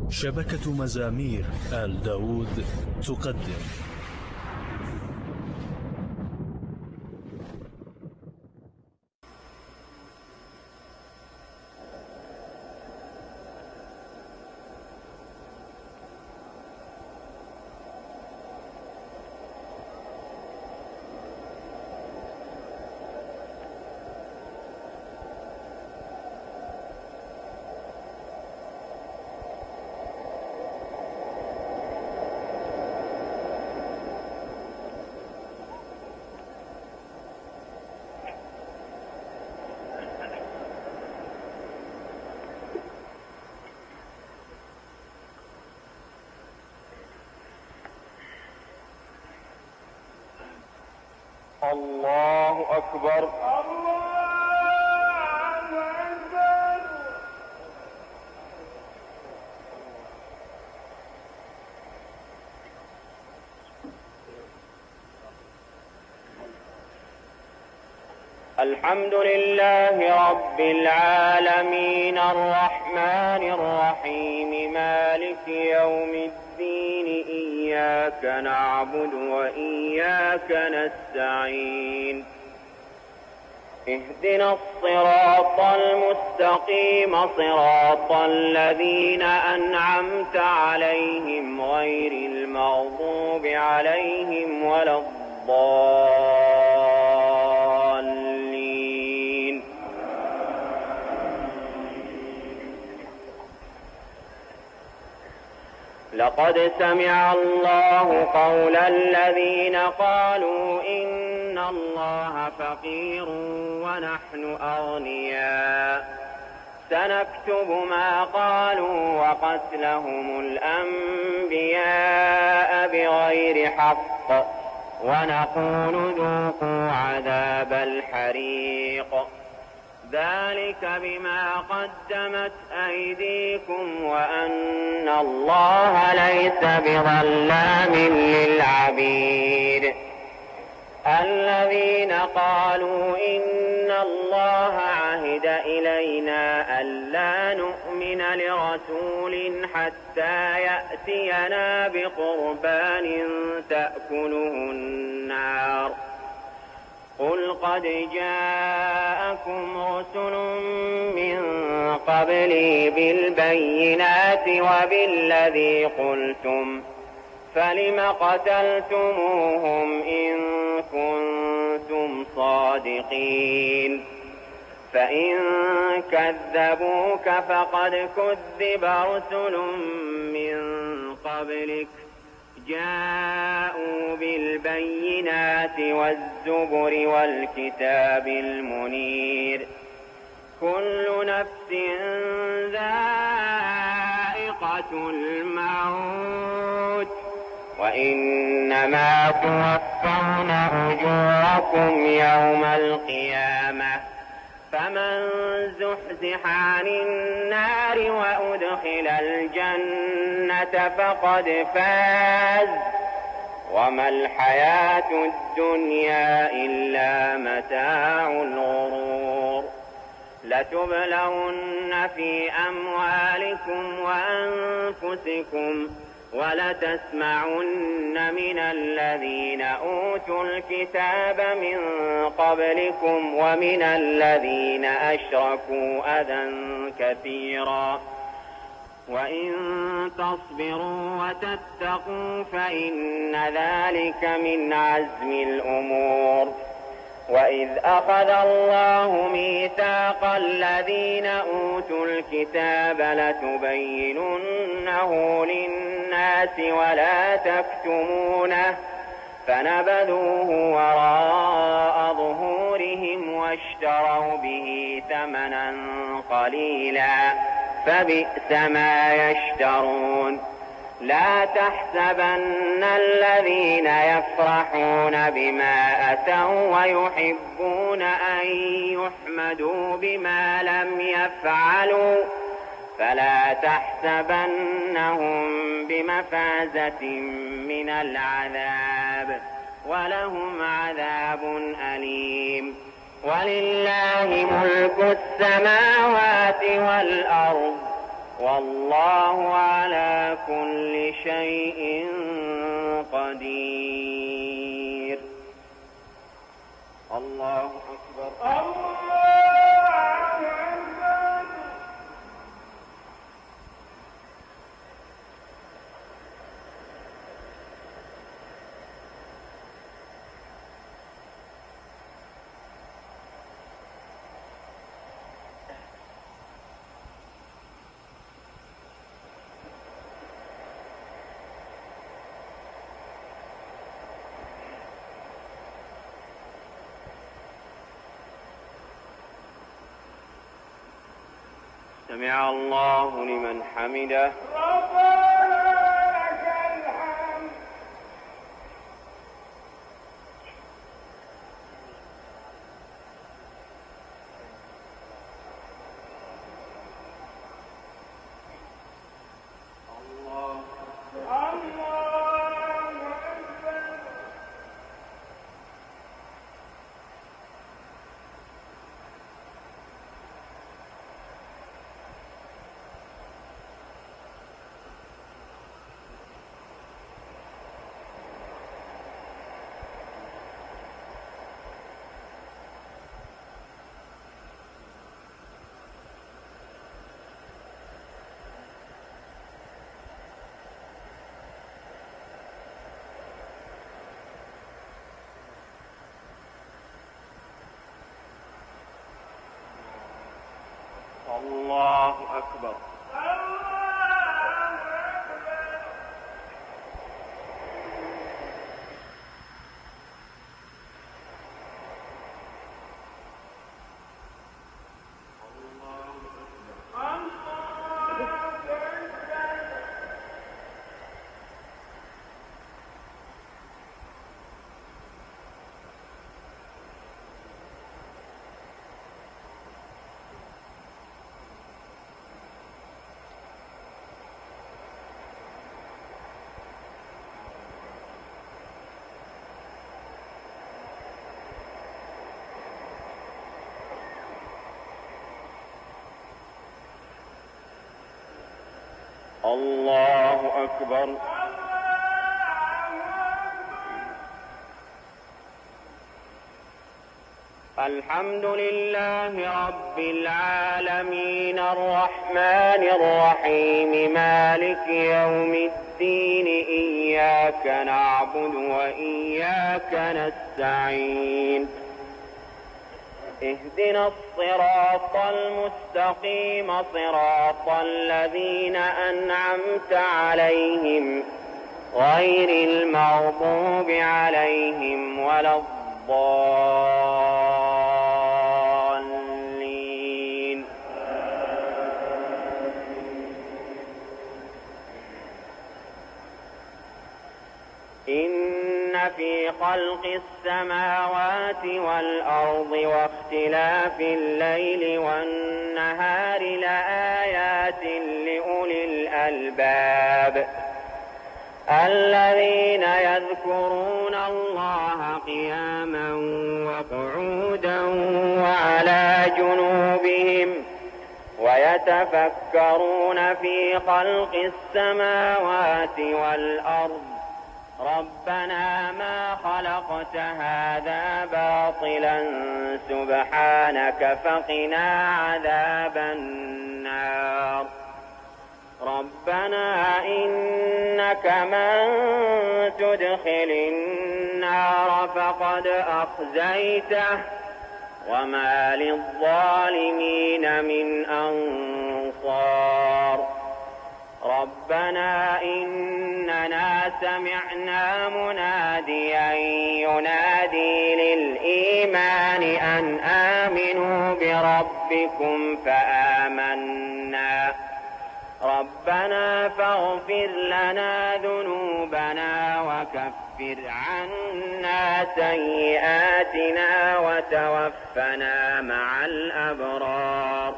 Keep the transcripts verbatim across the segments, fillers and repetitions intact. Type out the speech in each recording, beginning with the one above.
شبكة مزامير آل داود تقدم الله أكبر. الله أكبر. الحمد لله رب العالمين الرحمن الرحيم مالك يوم الدين إياك نعبد وإياك نستعين اهدنا الصراط المستقيم صراط الذين أنعمت عليهم غير المغضوب عليهم ولا الضالين. لقد سمع الله قول الذين قالوا إن الله فقير ونحن أغنياء سنكتب ما قالوا وقتلهم الأنبياء بغير حق ونقول ذوقوا عذاب الحريق ذلك بما قدمت أيديكم وأن الله ليس بظلام للعبيد. الذين قالوا إن الله عهد إلينا ألا نؤمن لرسول حتى يأتينا بقربان تأكله النار قل قد جاءكم رسل من قبلي بالبينات وبالذي قلتم فلم قتلتموهم إن كنتم صادقين فإن كذبوك فقد كذب رسل من قبلك جاءوا بالبينات والزبر والكتاب المنير كل نفس ذائقة الموت وإنما توفون أجوركم يوم القيامة فمن زحزح عن النار وأدخل الجنة فقد فاز وما الحياة الدنيا إلا متاع الغرور. لتبلون في أموالكم وأنفسكم ولتسمعن من الذين أوتوا الكتاب من قبلكم ومن الذين أشركوا أذى كثيرا وإن تصبروا وتتقوا فإن ذلك من عزم الأمور. وإذ أخذ الله ميثاق الذين أوتوا الكتاب لتبيننه للناس ولا تكتمونه فنبذوه وراء ظهورهم واشتروا به ثمنا قليلا فبئس ما يشترون. لا تحسبن الذين يفرحون بما أتوا ويحبون أن يحمدوا بما لم يفعلوا فلا تحسبنهم بمفازة من العذاب ولهم عذاب أليم. ولله ملك السماوات والأرض والله على كل شيء قدير. الله أكبر. الله أكبر. سمع الله لمن حمده. ربنا لك الحمد. الله الله أكبر. الله أكبر. الله أكبر. الحمد لله رب العالمين الرحمن الرحيم مالك يوم الدين إياك نعبد وإياك نستعين اهدنا الصراط المستقيم صراط الذين أنعمت عليهم غير المغضوب عليهم ولا الضالين. إن في خلق السماوات والأرض واختلاف الليل والنهار لآيات لأولي الألباب الذين يذكرون الله قياما وقعودا وعلى جنوبهم ويتفكرون في خلق السماوات والأرض ربنا ما خلقت هذا باطلا سبحانك فقنا عذاب النار. ربنا إنك من تدخل النار فقد أخزيته وما للظالمين من أنصار. ربنا إننا سمعنا مناديا ينادي للإيمان أن آمنوا بربكم فآمنا ربنا فاغفر لنا ذنوبنا وكفر عنا سيئاتنا وتوفنا مع الأبرار.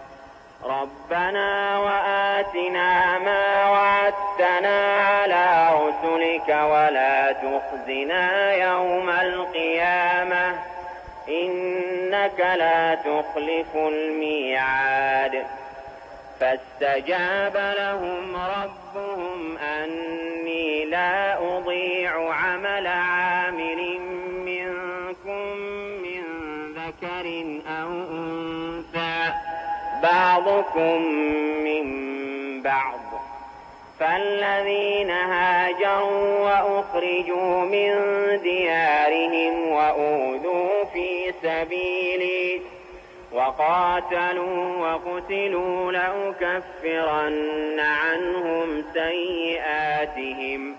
ربنا وآتنا ما وعدتنا على رسلك ولا تخزنا يوم القيامة إنك لا تخلف الميعاد. فاستجاب لهم ربهم أني لا أضيع عمل عامل منكم من ذكر أو أنثى بعضكم من بعض فالذين هاجروا وأخرجوا من ديارهم وأوذوا في سبيلي وقاتلوا وقتلوا لأكفرن عنهم سيئاتهم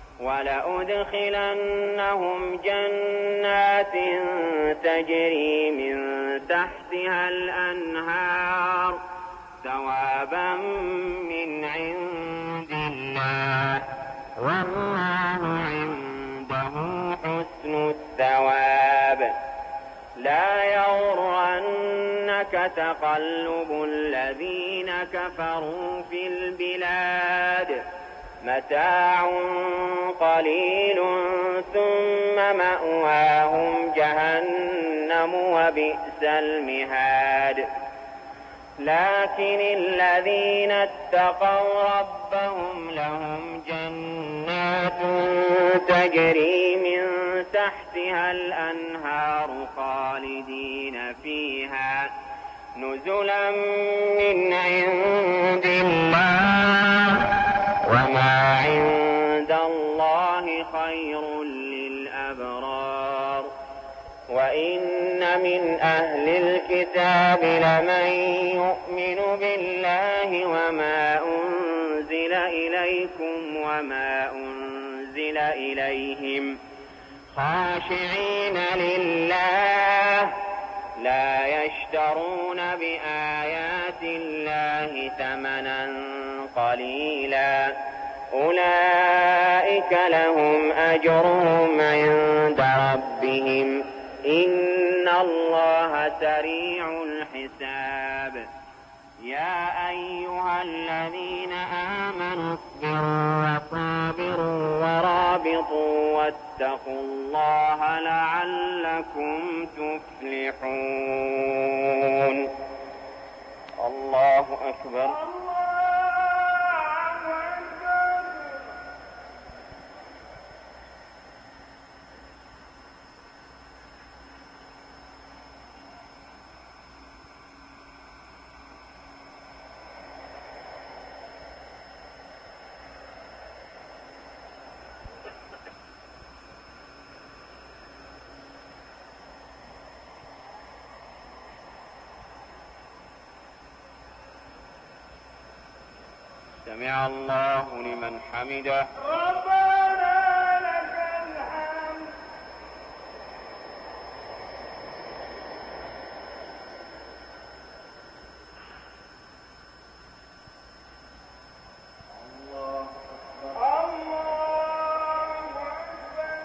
ولأدخلنهم جنات تجري من تحتها الأنهار ثوابا من عند الله والله عنده حسن الثواب لا يغرنك تقلب الذين كفروا في البلاد متاع قليل ثم مأواهم جهنم وبئس المهاد لكن الذين اتقوا ربهم لهم جنات تجري من تحتها الأنهار خالدين فيها نزلا من عند الله وما عند الله خير للأبرار وإن من أهل الكتاب لمن يؤمن بالله وما أنزل إليكم وما أنزل إليهم خاشعين لله لا يشترون بآيات الله ثمنا قليلا أولئك لهم أجرهم عند ربهم إن الله سريع الحساب يا أيها الذين آمنوا اصبروا وصابروا ورابطوا واتقوا الله لعلكم تفلحون الله أكبر سمع الله لمن حمده ربنا لك الحمد الله أكبر الله أكبر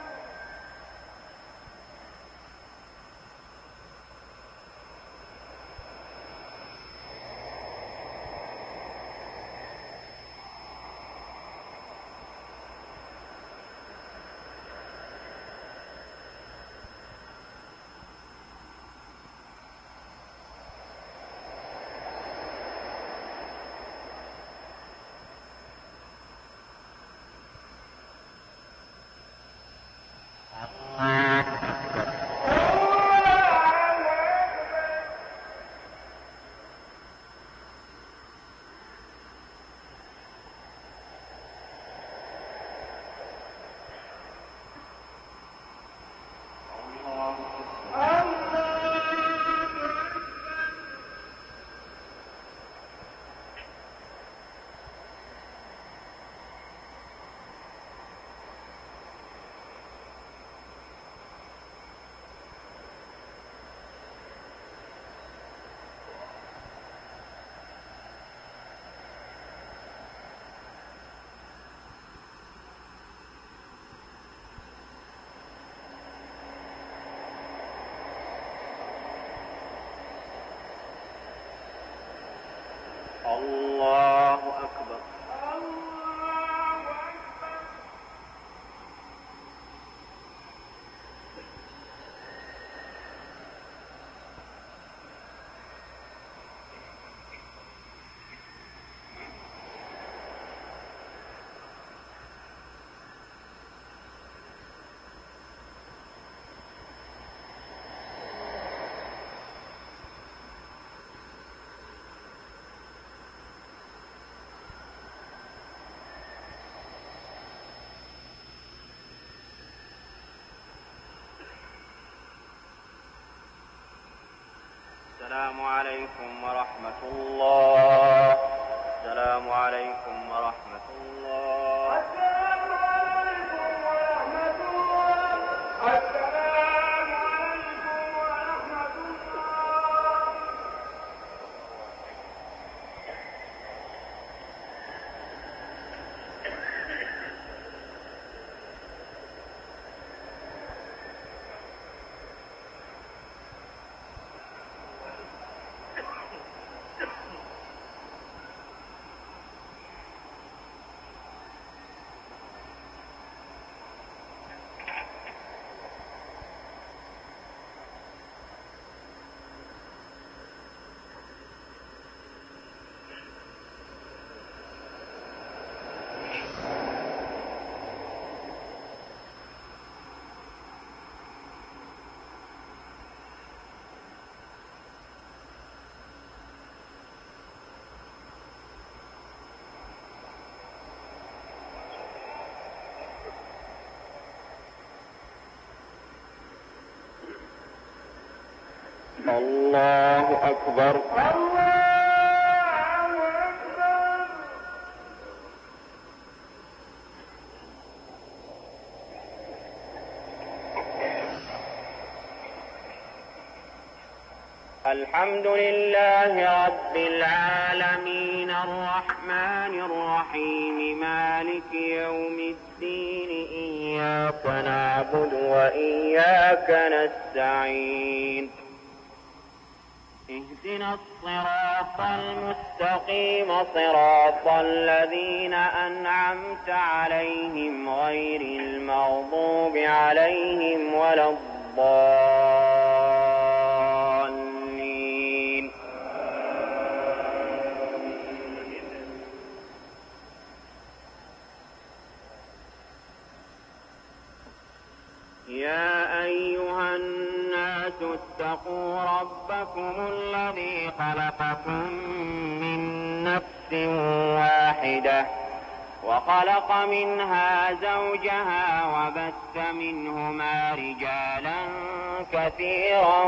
السلام عليكم ورحمة الله. السلام عليكم ورحمة الله. السلام عليكم ورحمة الله. السلام عليكم ورحمة الله. الله أكبر. الله أكبر. الحمد لله رب العالمين الرحمن الرحيم مالك يوم الدين إياك نعبد وإياك نستعين اهدنا الصراط المستقيم صراط الذين أنعمت عليهم غير المغضوب عليهم ولا الضالين. يا أيها الناس اتقوا ربكم الذي خلقكم من نفس واحدة وخلق منها زوجها وبث منهما رجالا كثيرا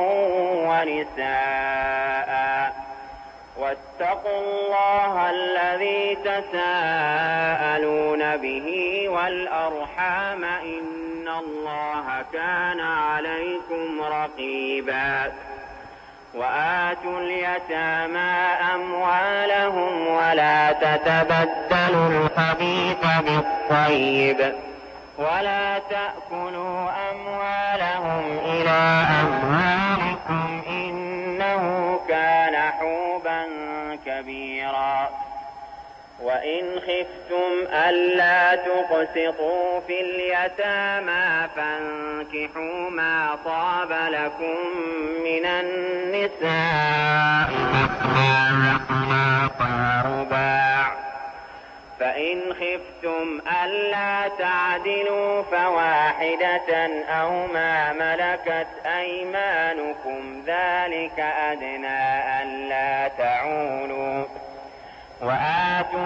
ونساء واتقوا الله الذي تساءلون به والأرحام إن الله كان عليكم رقيبا وآتوا اليتامى أموالهم ولا تتبدلوا الخبيث بالطيب ولا تأكلوا أموالهم إلى أموالكم إنه كان حوبا كبيرا وإن خفتم ألا تقسطوا في اليتامى فانكحوا ما طاب لكم من النساء مثنى وثلاث ورباع فإن خفتم ألا تعدلوا فواحدة أو ما ملكت أيمانكم ذلك أدنى ألا تعولوا وآتوا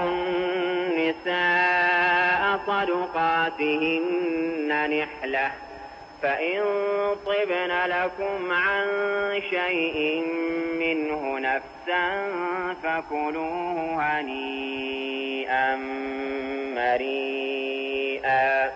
النساء صدقاتهن نحلة فإن طبن لكم عن شيء منه نفسا فكلوه هنيئا مريئا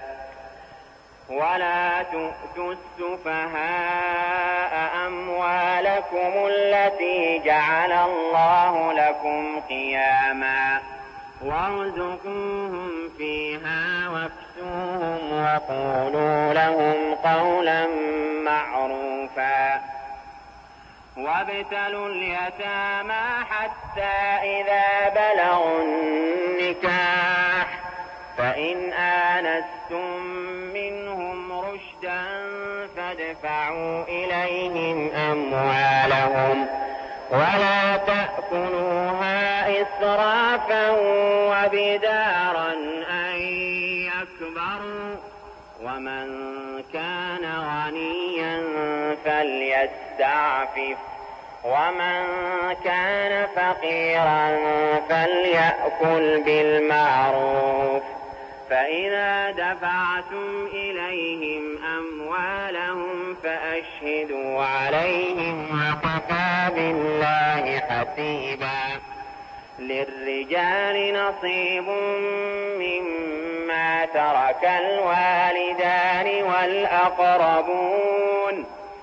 ولا تؤتوا السفهاء أموالكم التي جعل الله لكم قياما وارزقوهم فيها واكسوهم وقولوا لهم قولا معروفا وابتلوا اليتامى حتى إذا بلغوا النكاح فإن آنستم منهم رشدا فادفعوا إليهم أموالهم ولا تأكلوها إسرافا وبدارا أن يكبروا ومن كان غنيا فليستعفف ومن كان فقيرا فليأكل بالمعروف فإذا دفعتم إليهم أموالهم فأشهدوا عليهم وكفى بالله حسيبا. للرجال نصيب مما ترك الوالدان والأقربون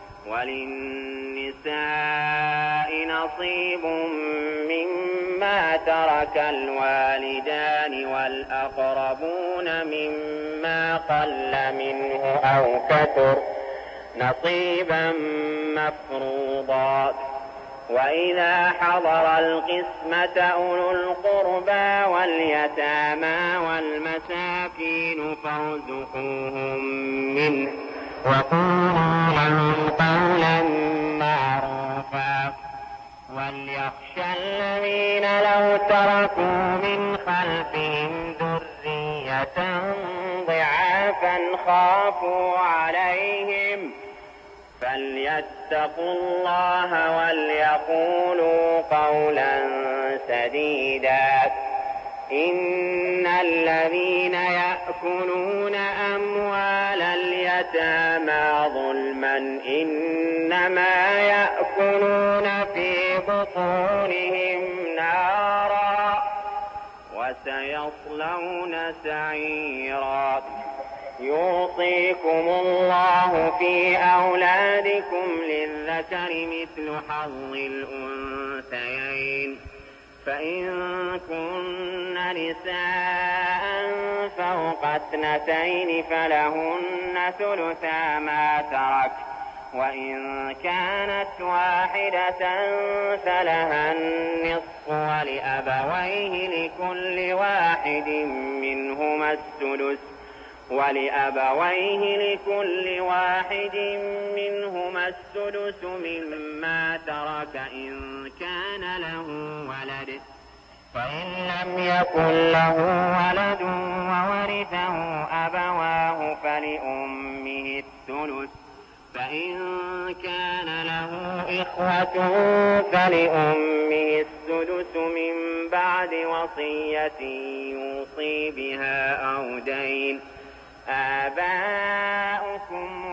وللنساء نصيب مما ترك الوالدان والأقربون مما قل منه أو كثر نصيبا مفروضا. وإذا حضر القسمة أولو القربى واليتامى والمساكين فارزقوهم منه وقولوا لهم قولا معروفا. وليخشى الذين لو تركوا من خلفهم ذرية ضعافا خافوا عليهم فليتقوا الله وليقولوا قولا سديدا. إن الذين يأكلون أموال اليتامى ظلما إنما يأكلون في بطونهم نارا وسيصلون سعيرا. يوصيكم الله في أولادكم للذكر مثل حظ الأنثيين. فإن كن نساء فوق اثنتين فلهن ثلثا ما ترك وإن كانت واحدة فلها النصف ولأبويه لكل واحد منهما السدس ولأبويه لكل واحد منهما السدس مما ترك إن كان له ولد. فإن لم يكن له ولد وورثه أبواه فلأمه الثلث. فإن كان له إخوة فلأمه السدس من بعد وصية يوصي بها أو دين. آباؤكم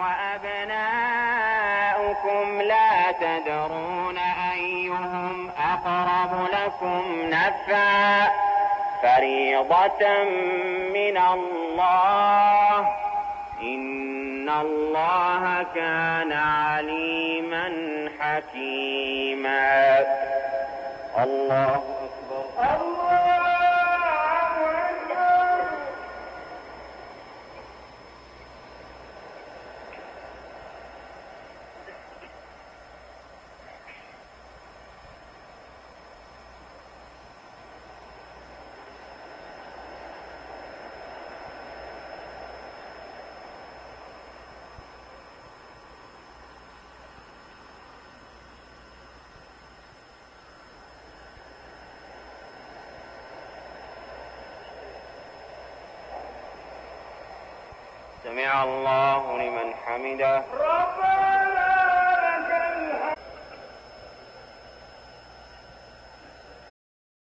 وأبناؤكم لا تدرون أيهم أقرب لكم نفعا فريضة من الله إن الله كان عليما حكيما. الله أكبر. الله أكبر. سمع الله لمن حمده. ربنا